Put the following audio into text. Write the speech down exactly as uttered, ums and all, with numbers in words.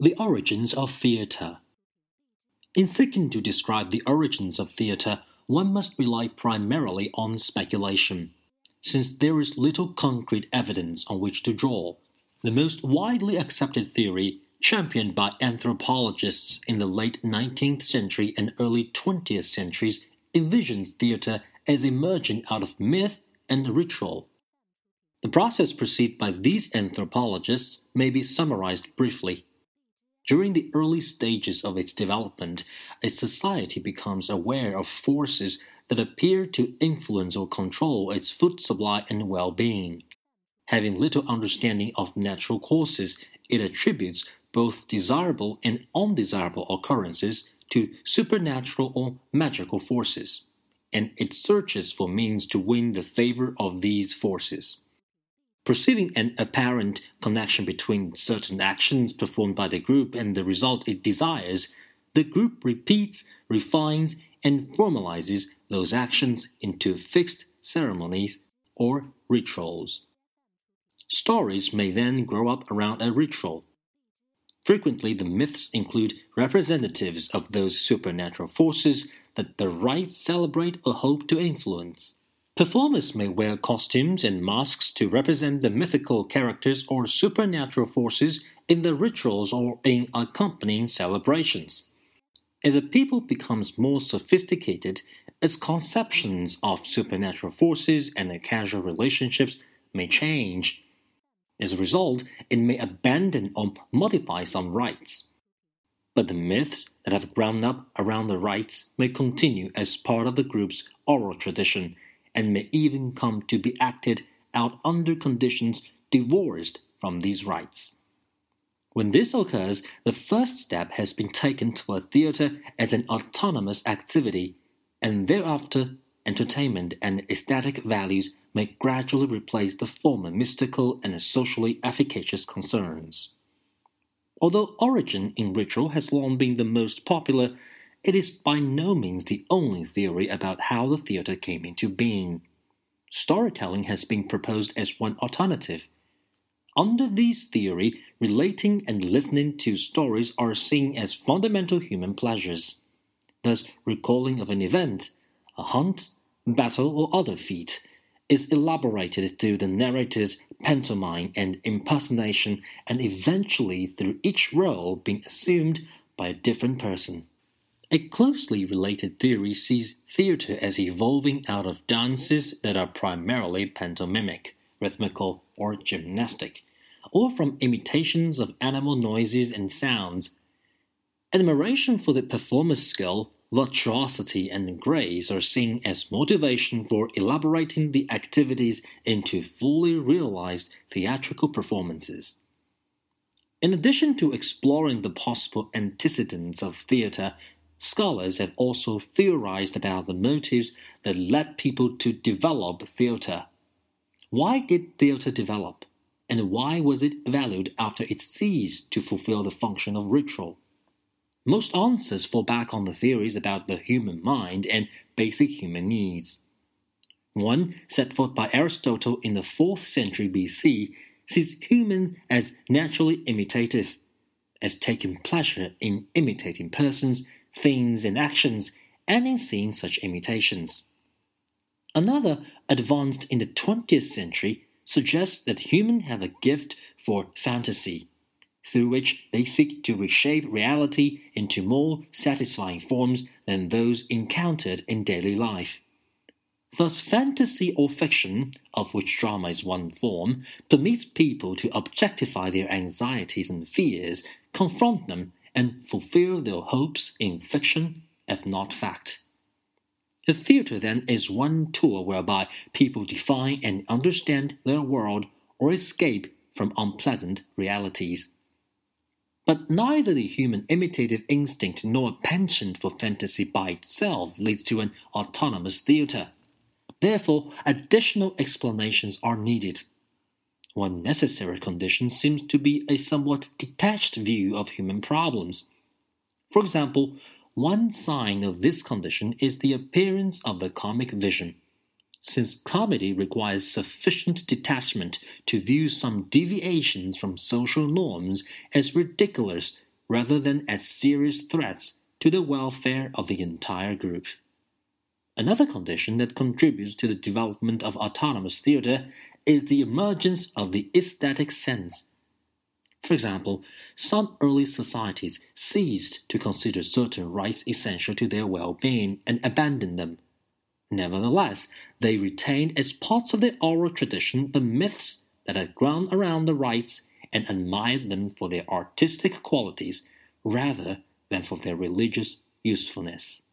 The origins of theatre. In seeking to describe the origins of theatre, one must rely primarily on speculation, since there is little concrete evidence on which to draw. The most widely accepted theory, championed by anthropologists in the late nineteenth century and early twentieth centuries, envisions theatre as emerging out of myth and ritual. The process perceived by these anthropologists may be summarized briefly. During the early stages of its development, a society becomes aware of forces that appear to influence or control its food supply and well-being. Having little understanding of natural causes, it attributes both desirable and undesirable occurrences to supernatural or magical forces, and it searches for means to win the favor of these forces. Perceiving an apparent connection between certain actions performed by the group and the result it desires, the group repeats, refines, and formalizes those actions into fixed ceremonies or rituals. Stories may then grow up around a ritual. Frequently, the myths include representatives of those supernatural forces that the rites celebrate or hope to influence. Performers may wear costumes and masks to represent the mythical characters or supernatural forces in the rituals or in accompanying celebrations. As a people becomes more sophisticated, its conceptions of supernatural forces and their causal relationships may change. As a result, it may abandon or modify some rites. But the myths that have grown up around the rites may continue as part of the group's oral tradition, and may even come to be acted out under conditions divorced from these rites. When this occurs, the first step has been taken toward theatre as an autonomous activity, and thereafter entertainment and aesthetic values may gradually replace the former mystical and socially efficacious concerns. Although origin in ritual has long been the most popular, it is by no means the only theory about how the theatre came into being. Storytelling has been proposed as one alternative. Under this theory, relating and listening to stories are seen as fundamental human pleasures. Thus, recalling of an event, a hunt, battle, or other feat, is elaborated through the narrator's pantomime and impersonation, and eventually through each role being assumed by a different person. A closely related theory sees theatre as evolving out of dances that are primarily pantomimic, rhythmical, or gymnastic, or from imitations of animal noises and sounds. Admiration for the performer's skill, virtuosity, and grace are seen as motivation for elaborating the activities into fully realized theatrical performances. In addition to exploring the possible antecedents of theatre, scholars have also theorized about the motives that led people to develop theatre. Why did theatre develop, and why was it valued after it ceased to fulfill the function of ritual? Most answers fall back on the theories about the human mind and basic human needs. One, set forth by Aristotle in the fourth century B C, sees humans as naturally imitative, as taking pleasure in imitating persons, things, and actions, and in seeing such imitations. Another, advanced in the twentieth century, suggests that humans have a gift for fantasy, through which they seek to reshape reality into more satisfying forms than those encountered in daily life. Thus, fantasy or fiction, of which drama is one form, permits people to objectify their anxieties and fears, confront them, and fulfill their hopes in fiction, if not fact. The theatre, then, is one tool whereby people define and understand their world or escape from unpleasant realities. But neither the human imitative instinct nor a penchant for fantasy by itself leads to an autonomous theatre. Therefore, additional explanations are needed. One necessary condition seems to be a somewhat detached view of human problems. For example, one sign of this condition is the appearance of the comic vision. Since comedy requires sufficient detachment to view some deviations from social norms as ridiculous, rather than as serious threats to the welfare of the entire group. Another condition that contributes to the development of autonomous theater is the emergence of the aesthetic sense. For example, some early societies ceased to consider certain rites essential to their well-being and abandoned them. Nevertheless, they retained as parts of their oral tradition the myths that had grown around the rites and admired them for their artistic qualities rather than for their religious usefulness.